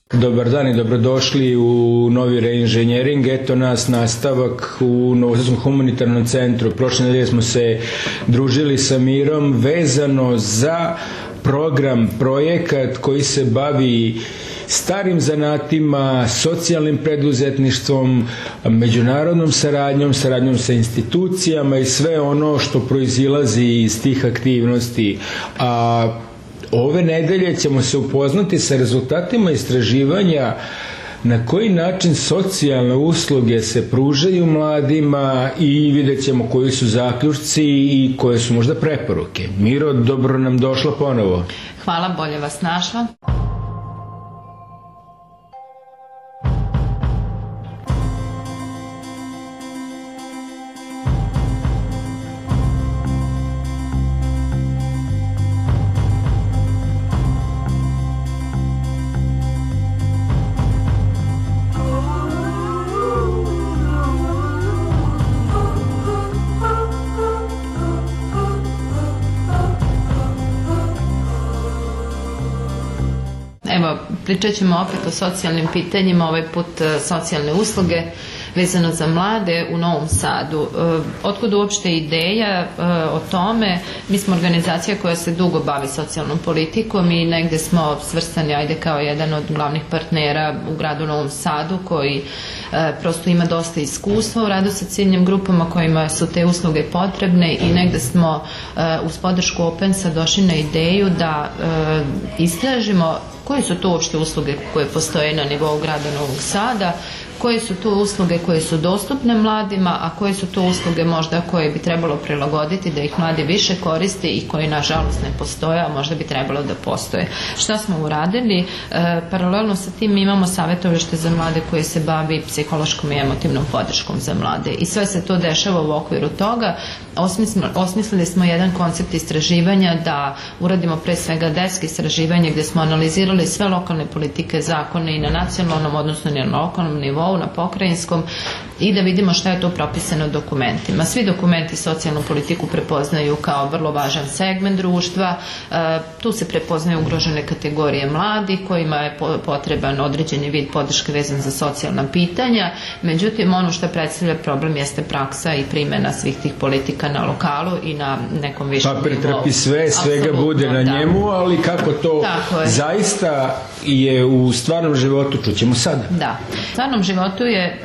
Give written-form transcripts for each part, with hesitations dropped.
Dobar dan i dobrodošli u novi reinženjering. Eto nas nastavak u Novosadskom humanitarnom centru. Prošle nedelje smo se družili sa Mirom vezano za projekat koji se bavi starim zanatima, socijalnim preduzetništvom, međunarodnom saradnjom sa institucijama i sve ono što proizilazi iz tih aktivnosti. Ove nedelje ćemo se upoznati sa rezultatima istraživanja na koji način socijalne usluge se pružaju mladima i vidjet ćemo koji su zaključci i koje su možda preporuke. Miro, dobro nam došla ponovo. Hvala, bolje vas našla. Pričat ćemo opet o socijalnim pitanjima, ovaj put socijalne usluge vezano za mlade u Novom Sadu. Otkud uopšte ideja o tome? Mi smo organizacija koja se dugo bavi socijalnom politikom i negde smo svrstani kao jedan od glavnih partnera u gradu Novom Sadu koji prosto ima dosta iskustva u radu sa ciljnim grupama kojima su te usluge potrebne i negde smo uz podršku Opensa došli na ideju da istražimo koje su to uopšte usluge koje postoje na nivou grada Novog Sada, koje su to usluge koje su dostupne mladima, a koje su to usluge možda koje bi trebalo prilagoditi da ih mladi više koriste i koje nažalost ne postoje, a možda bi trebalo da postoje. Šta smo uradili? Paralelno sa tim imamo savjetovalište za mlade koje se bavi psihološkom i emotivnom podrškom za mlade i sve se to dešava u okviru toga. Osmislili smo jedan koncept istraživanja da uradimo pre svega desk istraživanje gde smo analizirali sve lokalne politike, zakone i na nacionalnom, odnosno i na lokalnom nivou, na pokrajinskom i da vidimo šta je to propisano dokumentima. Svi dokumenti socijalnu politiku prepoznaju kao vrlo važan segment društva. Tu se prepoznaju ugrožene kategorije mladih kojima je potreban određeni vid podrške vezan za socijalna pitanja. Međutim, ono što predstavlja problem jeste praksa i primjena svih tih politika na lokalu i na nekom višem nivou. Papir trpi svega bude na njemu, ali kako to zaista je u stvarnom životu, čućemo sada. Da, u stvarnom životu je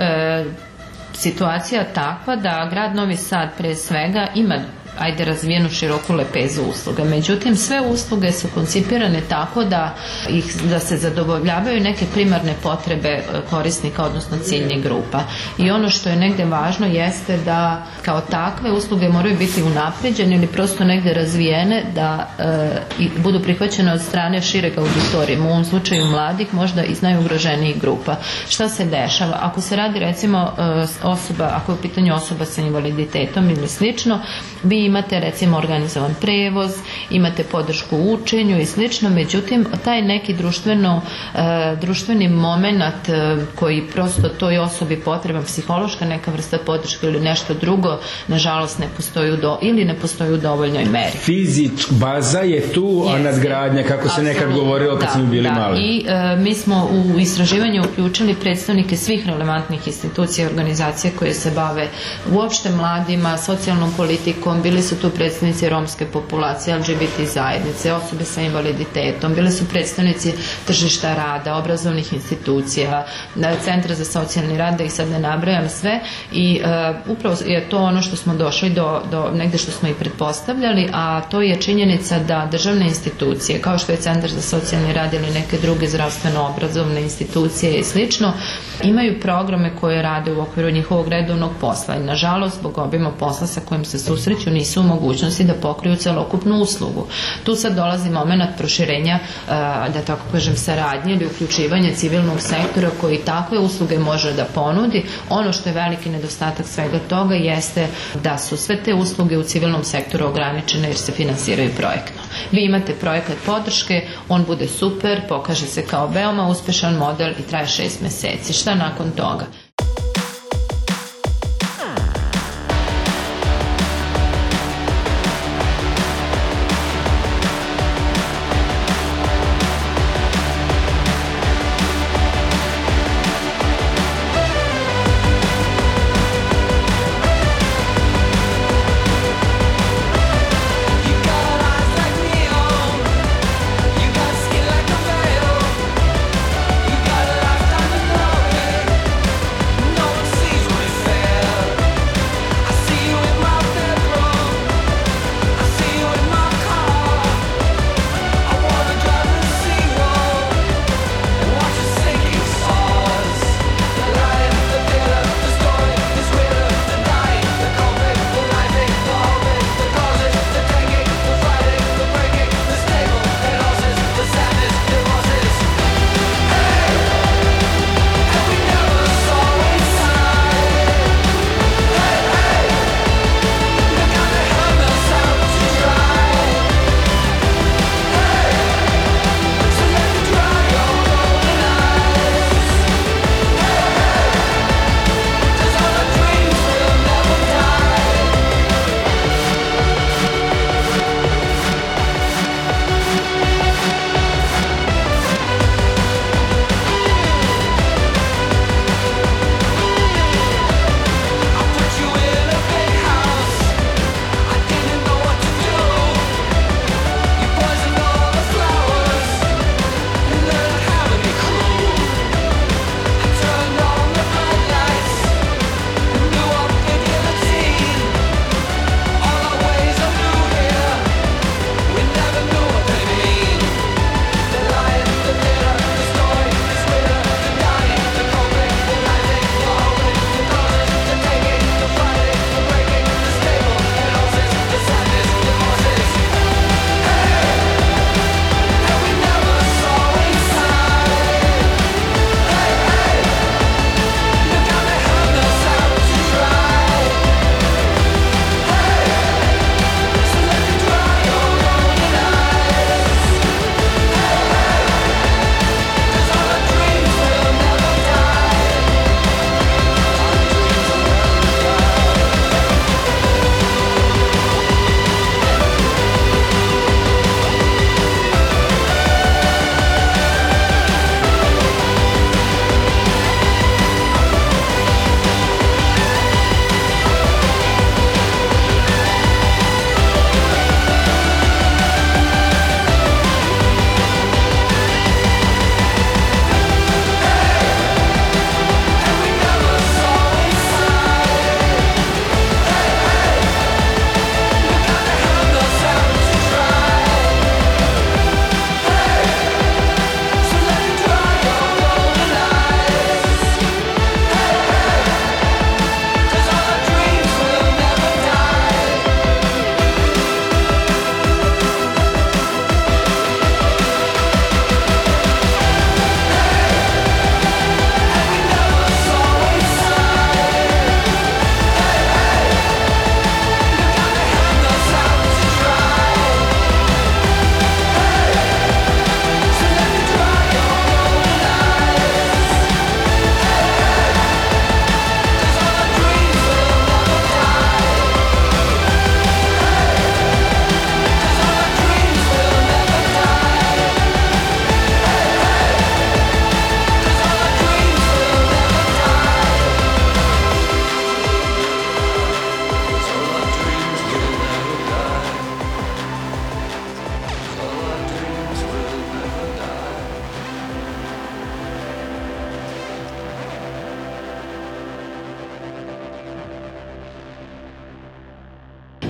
situacija takva da grad Novi Sad pre svega ima razvijenu široku lepezu usluga. Međutim, sve usluge su koncipirane tako da se zadovoljavaju neke primarne potrebe korisnika, odnosno ciljnih grupa. I ono što je negde važno jeste da kao takve usluge moraju biti unapređene ili prosto negde razvijene da budu prihvaćene od strane šireg auditorijuma, u ovom slučaju mladih, možda iz najugroženijih grupa. Šta se dešava? Ako se radi recimo ako je u pitanju osoba sa invaliditetom ili slično, vi imate recimo organizovan prevoz, imate podršku u učenju i slično, međutim taj neki društveni moment koji prosto toj osobi potreban, psihološka neka vrsta podrške ili nešto drugo, nažalost ne postoji u dovoljnoj meri. Baza je tu, a nadgradnja, kako se nekad govorilo kad smo bili mali. I mi smo u istraživanju uključili predstavnike svih relevantnih institucija i organizacija koje se bave uopšte mladima, socijalnom politikom, bili su tu predstavnici romske populacije, LGBT zajednice, osobe sa invaliditetom, bili su predstavnici tržišta rada, obrazovnih institucija, centra za socijalni rad, da ih sad ne nabrajam sve i upravo je to ono što smo došli do negde što smo i pretpostavljali, a to je činjenica da državne institucije, kao što je Centar za socijalni rad ili neke druge zdravstveno-obrazovne institucije i slično, imaju programe koje rade u okviru njihovog redovnog posla i nažalost zbog obima posla sa kojim se susreću nisu u mogućnosti da pokriju celokupnu uslugu. Tu sad dolazi moment proširenja, da tako kažem, saradnje ili uključivanja civilnog sektora koji takve usluge može da ponudi. Ono što je veliki nedostatak svega toga jeste da su sve te usluge u civilnom sektoru ograničene jer se finansiraju projektno. Vi imate projekat podrške, on bude super, pokaže se kao veoma uspešan model i traje 6 meseci. Šta nakon toga?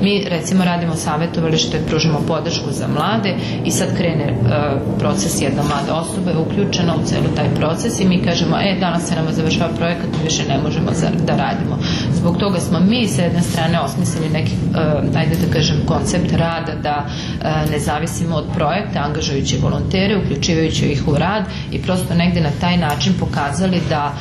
Mi recimo radimo savjetovalište, pružimo podršku za mlade i sad krene proces, jedna mlada osoba je uključena u celu taj proces i mi kažemo, danas se nama završava projekat, mi više ne možemo da radimo. Zbog toga smo mi sa jedne strane osmislili neki, ajde da kažem, koncept rada da ne zavisimo od projekta, angažujući volontere, uključivajući ih u rad i prosto negde na taj način pokazali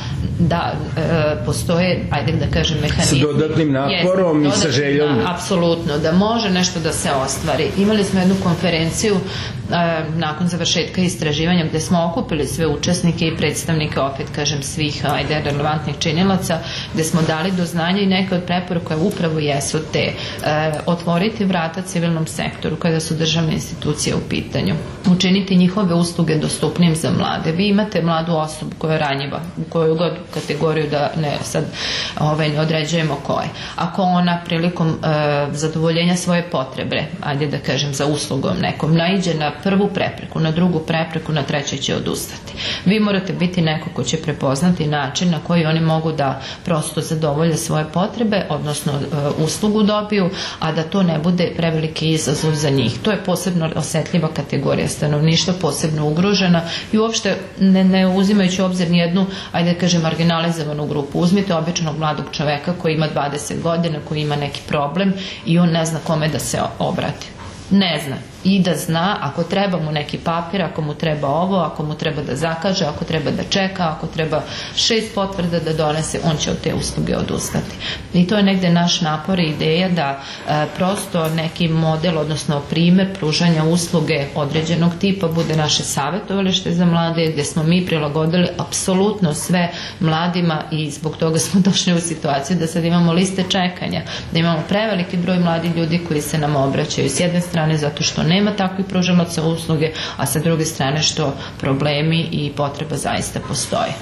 da postoje, ajde da kažem, mehanizmi. Sa dodatnim naporom i sa željom. Apsolutno, da može nešto da se ostvari. Imali smo jednu konferenciju nakon završetka istraživanja gde smo okupili sve učesnike i predstavnike, opet kažem, svih relevantnih činilaca, gde smo dali do znanja i neke od preporuka upravo jesu te otvoriti vrata civilnom sektoru kada su državne institucije u pitanju, učiniti njihove usluge dostupnim za mlade. Vi imate mladu osobu koja je ranjiva, u koju god kategoriju da ne određujemo koje. Ako ona prilikom zadovoljenja svoje potrebe, ajde da kažem, za uslugom nekom, naiđe na prvu prepreku, na drugu prepreku, na trećoj će odustati. Vi morate biti neko ko će prepoznati način na koji oni mogu da prosto zadovolje svoje potrebe, odnosno uslugu dobiju, a da to ne bude preveliki izazov za njih. To je posebno osetljiva kategorija stanovništva, posebno ugrožena i uopšte ne uzimajući u obzir nijednu, ajde da kažem, marginalizovanu grupu. Uzmite običnog mladog čoveka koji ima 20 godina, koji ima neki problem i on ne zna kome da se obrati. Ne zna. I da zna, ako treba mu neki papir, ako mu treba ovo, ako mu treba da zakaže, ako treba da čeka, ako treba 6 potvrda da donese, on će od te usluge odustati. I to je negde naš napor i ideja da prosto neki model, odnosno primer pružanja usluge određenog tipa bude naše savjetovalište za mlade, gde smo mi prilagodili apsolutno sve mladima i zbog toga smo došli u situaciju da sad imamo liste čekanja, da imamo preveliki broj mladih ljudi koji se nam obraćaju. S jedne strane zato što nema takvih pružalaca usluge, a sa druge strane što problemi i potreba zaista postoje.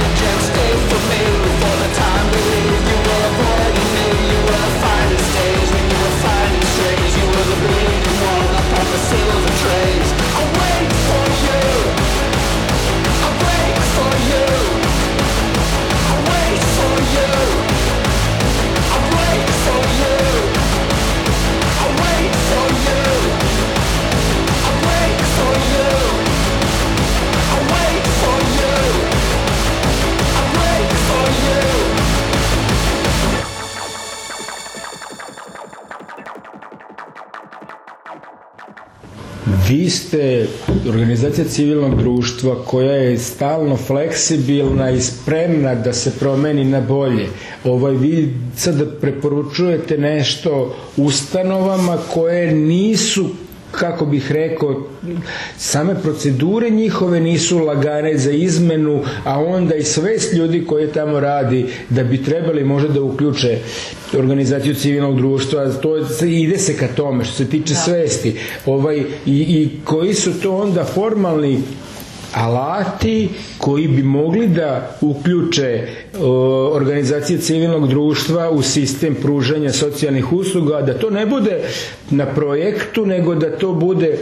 Vi ste organizacija civilnog društva koja je stalno fleksibilna i spremna da se promeni na bolje. Vi sad preporučujete nešto ustanovama koje nisu, kako bih rekao, same procedure njihove nisu lagane za izmenu, a onda i svest ljudi koji tamo radi da bi trebali možda da uključe organizaciju civilnog društva, ide se ka tome što se tiče svesti. I koji su to onda formalni alati koji bi mogli da uključe organizacije civilnog društva u sistem pružanja socijalnih usluga, da to ne bude na projektu, nego da to bude,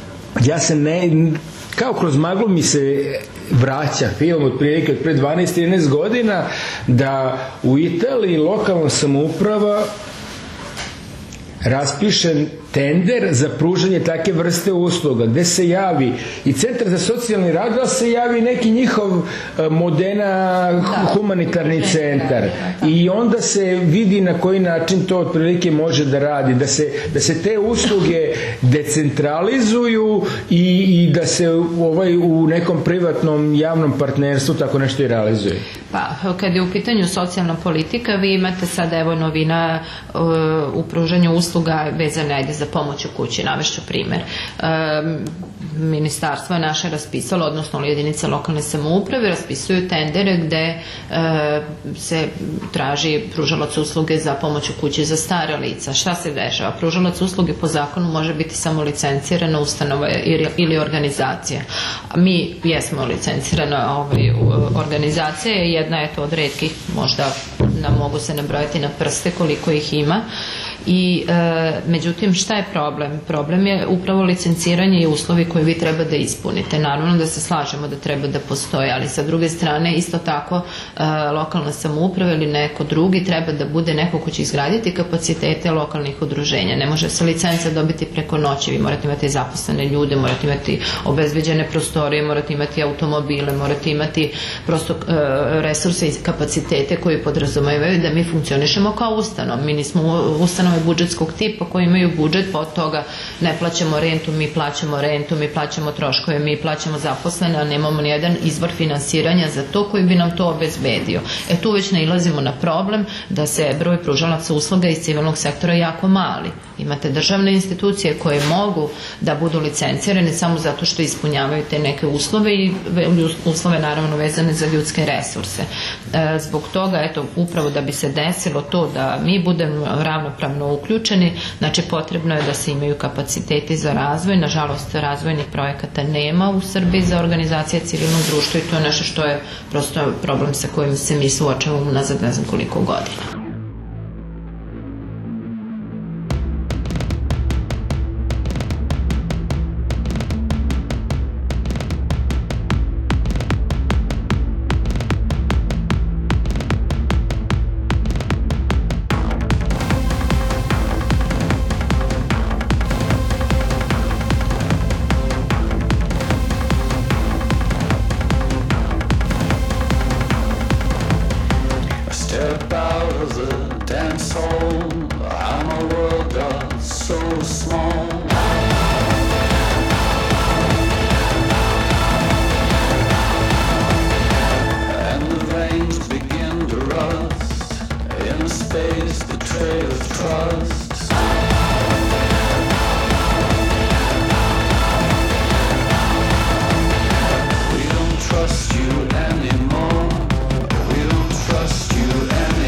kao kroz maglu mi se vraća film od prilike od pre 12-13 godina, da u Italiji lokalna samouprava raspiše tender za pružanje take vrste usluga, gde se javi i Centar za socijalni rad, da se javi neki njihov Modena humanitarni centar i onda se vidi na koji način to otprilike može da radi, da se te usluge decentralizuju i da se u nekom privatnom javnom partnerstvu tako nešto i realizuje. Pa, kad je u pitanju socijalna politika, vi imate sad novina u pružanju usluga vezane za pomoć u kući. Navešću primer. Ministarstvo je naše raspisalo, odnosno jedinice lokalne samouprave raspisuju tendere gde se traži pružalac usluge za pomoć u kući za stara lica. Šta se dešava? Pružalac usluge po zakonu može biti samo licencirana ustanova ili organizacija. Mi jesmo licencirana organizacija, jedna je to od retkih, možda mogu se nabrojati na prste koliko ih ima. I međutim, šta je problem? Problem je upravo licenciranje i uslovi koje vi treba da ispunite. Naravno da se slažemo da treba da postoje, ali sa druge strane isto tako lokalna samouprava ili neko drugi treba da bude neko ko će izgraditi kapacitete lokalnih udruženja. Ne može se licenca dobiti preko noći, vi morate imati zaposlene ljude, morate imati obezbeđene prostorije, morate imati automobile, morate imati prosto resurse i kapacitete koji podrazumevaju da mi funkcionišemo kao ustanov. Mi nismo ustanove budžetskog tipa koji imaju budžet, pa od toga ne plaćamo rentu, mi plaćamo troškove, mi plaćamo zaposlene, a nemamo nijedan izvor finansiranja za to koji bi nam to obezbedio. Tu već nailazimo na problem da se broj pružalaca usluga iz civilnog sektora jako mali. Imate državne institucije koje mogu da budu licencirane samo zato što ispunjavaju te neke uslove i uslove naravno vezane za ljudske resurse. Zbog toga, upravo da bi se desilo to da mi budemo ravnopravno uključeni, znači potrebno je da se imaju kapaciteti za razvoj. Nažalost, razvojnih projekata nema u Srbiji za organizacije civilnog društva i to je nešto što je prosto problem sa kojim se mi suočavamo nazad ne znam koliko godina.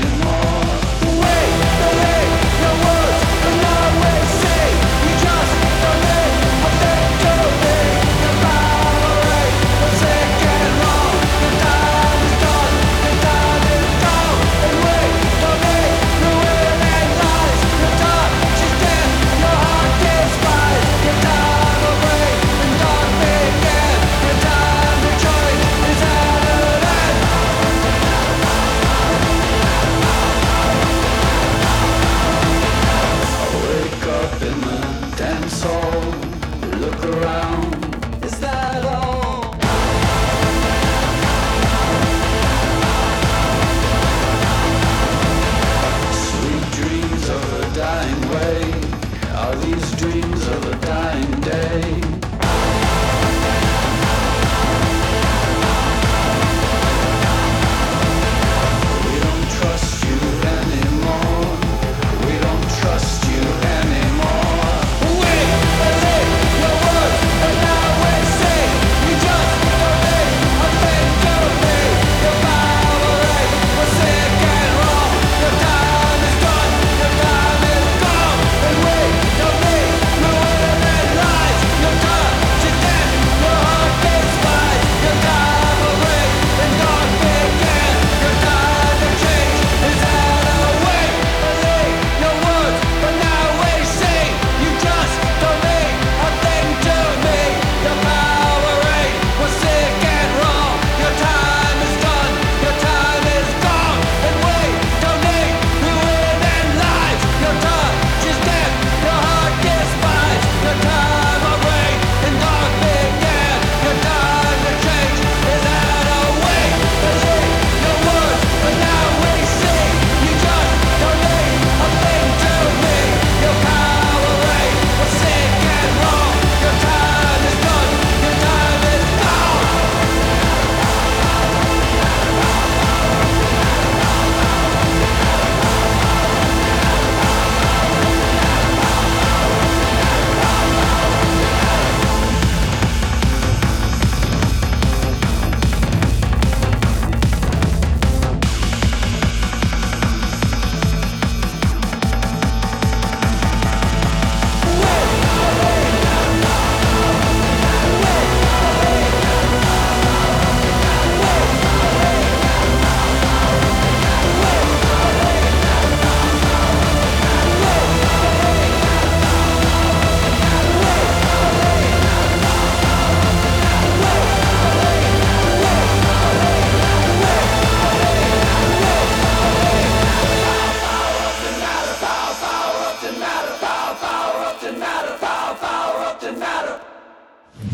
Wait, no words, but no way to say. You just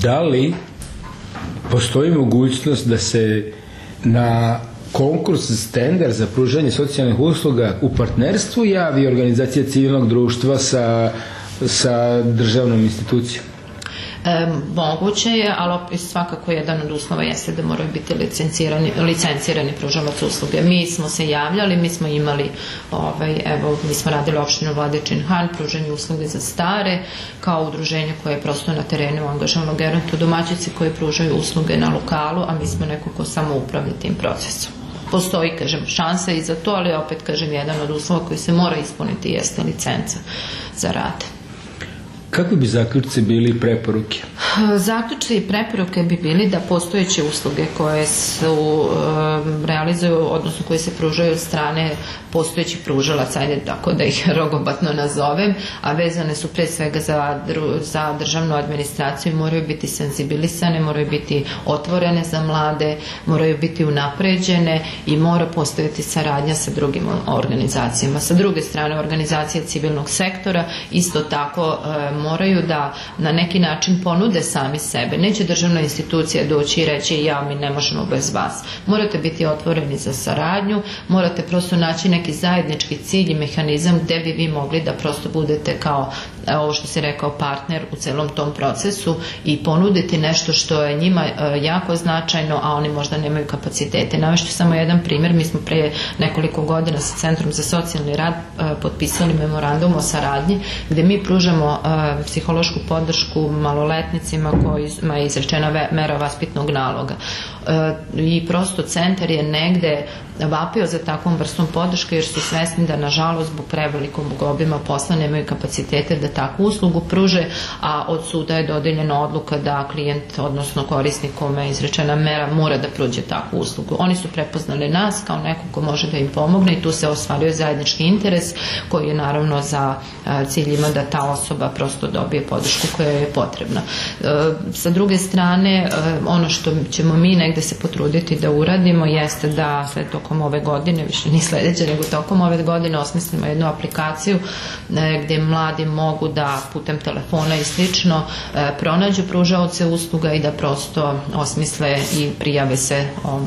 Da li postoji mogućnost da se na konkurs tender za pružanje socijalnih usluga u partnerstvu javi organizacija civilnog društva sa državnom institucijom? Moguće je, ali svakako jedan od uslova jeste da moraju biti licencirani pružalac usluge. Mi smo se javljali, mi smo imali, mi smo radili opštinu Vladičin Han, pružanje usluge za stare, kao udruženje koje je prosto na terenu angažovano gerontodomaćici koji pružaju usluge na lokalu, a mi smo neko ko samo upravlja tim procesom. Postoji, kažem, šansa i za to, ali opet, kažem, jedan od uslova koji se mora ispuniti jeste licenca za rad. Kakvi bi zaključci bili i preporuke? Zaključci i preporuke bi bili da postojeće usluge koje su realizuju, odnosno koje se pružaju od strane postojećih pružalaca, ajde tako da ih rogobatno nazovem, a vezane su pre svega za državnu administraciju, moraju biti senzibilisane, moraju biti otvorene za mlade, moraju biti unapređene i mora postojati saradnja sa drugim organizacijama. Sa druge strane, organizacije civilnog sektora isto tako moraju da na neki način ponude sami sebe. Neće državna institucija doći i reći mi ne možemo bez vas. Morate biti otvoreni za saradnju, morate prosto naći neki zajednički cilj i mehanizam gde bi vi mogli da prosto budete kao ovo što si rekao partner u celom tom procesu i ponuditi nešto što je njima jako značajno, a oni možda nemaju kapacitete. Navešću samo jedan primjer, mi smo pre nekoliko godina sa Centrom za socijalni rad potpisali memorandum o saradnji gde mi pružamo psihološku podršku maloletnicima kojima je izrečena mera vaspitnog naloga. I prosto centar je negde vapio za takvom vrstom podrške jer su svesni da nažalost zbog prevelikog obima posla nemaju kapacitete da takvu uslugu pruže, a od suda je dodeljena odluka da klijent, odnosno korisnik kome je izrečena mera, mora da pruđe takvu uslugu. Oni su prepoznali nas kao neko ko može da im pomogne i tu se ostvaruje zajednički interes koji je naravno za cilj ima da ta osoba prosto dobije podršku koja je potrebna. Sa druge strane, ono što ćemo mi negde se potruditi da uradimo jeste da tokom ove godine, više ni sledeće, nego tokom ove godine osmislimo jednu aplikaciju gde mladi mogu da putem telefona i slično pronađu pružaoce usluga i da prosto osmisle i prijave se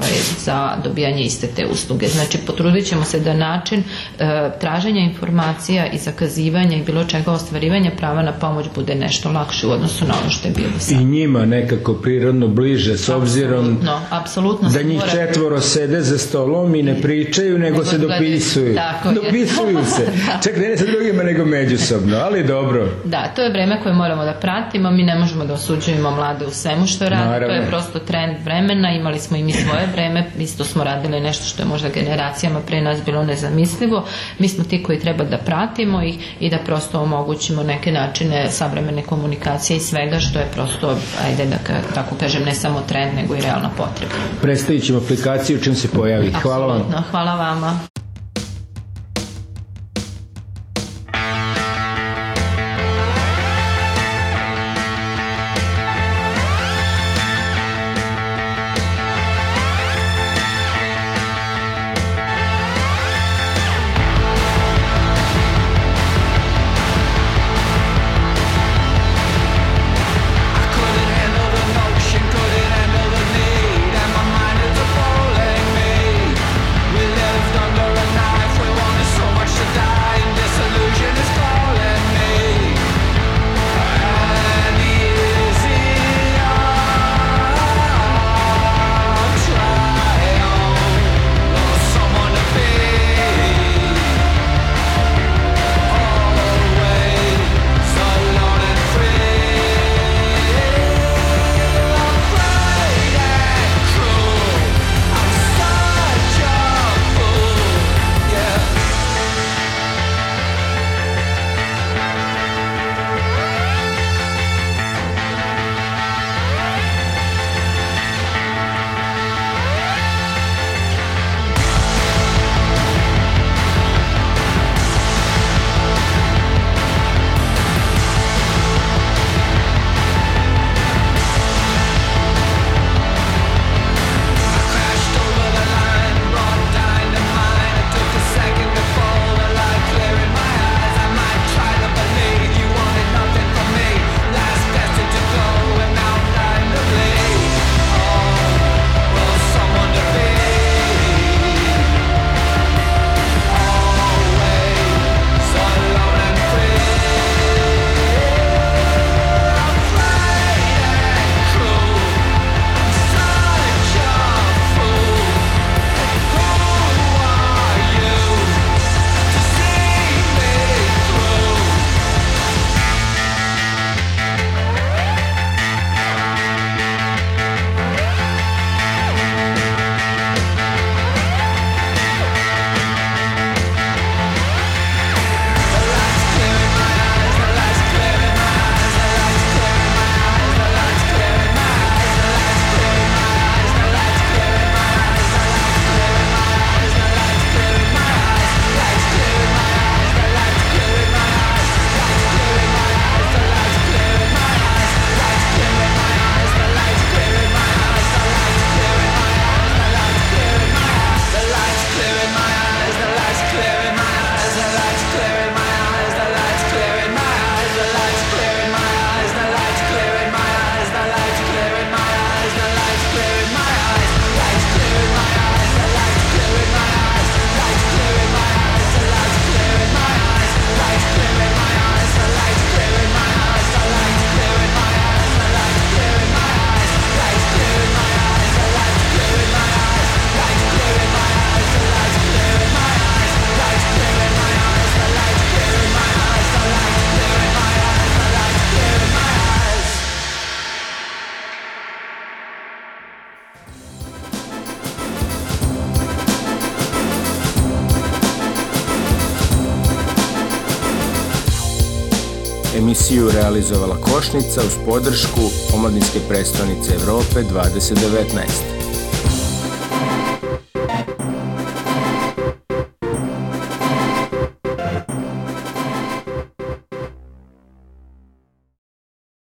za dobijanje iste te usluge. Znači, potrudit ćemo se da način traženja informacija i zakazivanja i bilo čega ostvarivanja prava na pomoć bude nešto lakše u odnosu na ono što je bilo sad. I njima nekako prirodno bliže, s obzirom da njih 4 sede za stolom i ne pričaju, nego se dopisuju. Dopisuju se. Čak ne sa drugima, nego međusobno, ali dobro. Da, to je vreme koje moramo da pratimo, mi ne možemo da osuđujemo mlade u svemu što rade, to je prosto trend vremena, imali smo i mi svoje vreme, isto smo radili nešto što je možda generacijama pre nas bilo nezamislivo, mi smo ti koji treba da pratimo ih i da prosto omogućimo neke načine savremene komunikacije i svega što je prosto, ajde da tako kažem, ne samo trend, nego i realna potreba. Predstavit ćemo aplikaciju čim se pojavi. Hvala vam. Hvala vama. Under emisiju realizovala Košnica uz podršku Omladinske prestonice Evrope 2019.